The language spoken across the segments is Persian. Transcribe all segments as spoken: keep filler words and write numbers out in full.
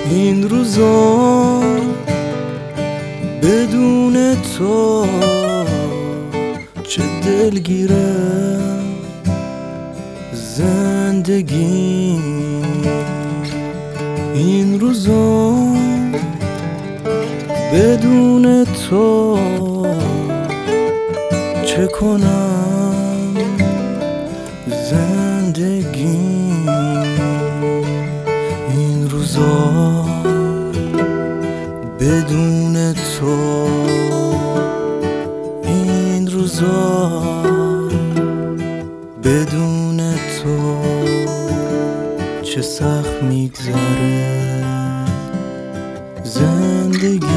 این روزا بدون تو چه دلگیره زندگی. این روزا بدون تو چه کنم زندگی. این روزا بدون تو، این روزا بدون تو چه سخت میگذره زندگی.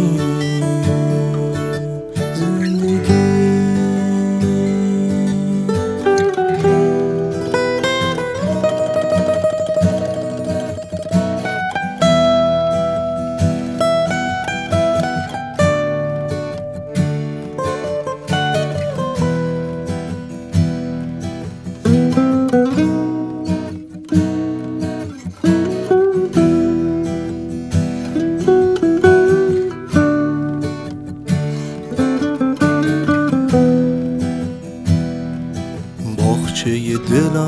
باغچه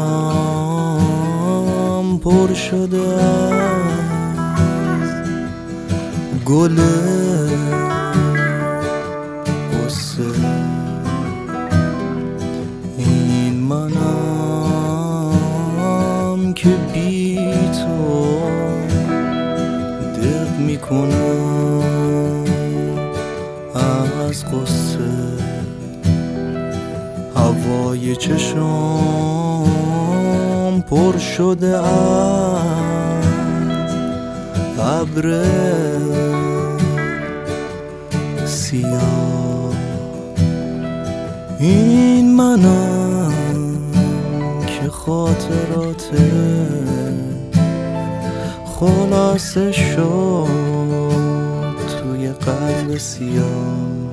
دلم پر شده از گل غصه. این منم که بی تو دق میکنم از غصه. هوای چشم پر شده از ابر سیاه. این منم که خاطرات خلاصه شد توی قلب سیاه.